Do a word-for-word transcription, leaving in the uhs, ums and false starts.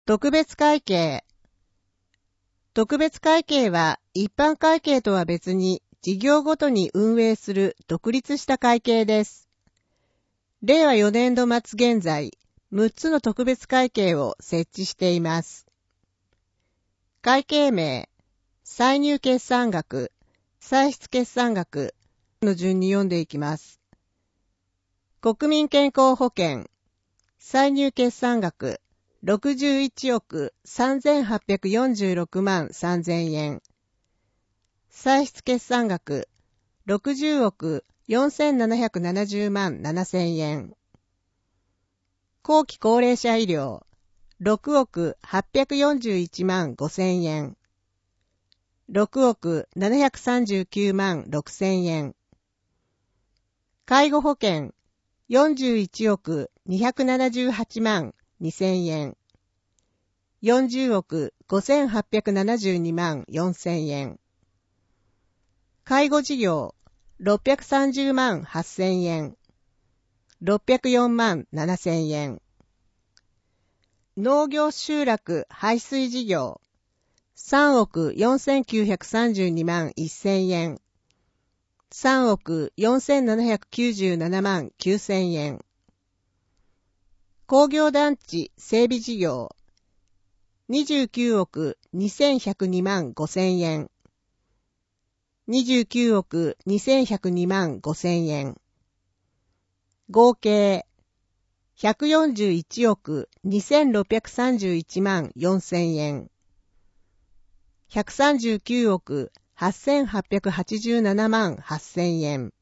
特別会計。特別会計は一般会計とは別に事業ごとに運営する独立した会計です。れいわよねんど末現在、むっつの特別会計を設置しています。会計名、歳入決算額、歳出決算額の順に読んでいきます。国民健康保険、歳入決算額、ろくじゅういちおくさんぜんはっぴゃくよんじゅうろくまんさんぜんえん。歳出決算額、ろくじゅうおくよんせんななひゃくななじゅうまんななせんえん。後期高齢者医療、ろくおくはっぴゃくよんじゅういちまんごせんえん。ろくおくななひゃくさんじゅうきゅうまんろくせんえん。介護保険、よんじゅういちおくにひゃくななじゅうはちまんにせんえん。よんじゅうおくごせんはっぴゃくななじゅうにまんよんせんえん。介護事業、ろっぴゃくさんじゅうまんはっせんえん。ろっぴゃくよんまんななせんえん。農業集落排水事業、さんおくよんせんきゅうひゃくさんじゅうにまんせんえん。さんおくよんせんななひゃくきゅうじゅうななまんきゅうせんえん。工業団地整備事業、にじゅうきゅうおくにせんひゃくにまんごせんえん。にじゅうきゅうおくにせんひゃくにまんごせんえん。合計ひゃくよんじゅういちおくにせんろっぴゃくさんじゅういちまんよんせんえん。ひゃくさんじゅうきゅうおくはっせんはっぴゃくはちじゅうななまんはっせんえん。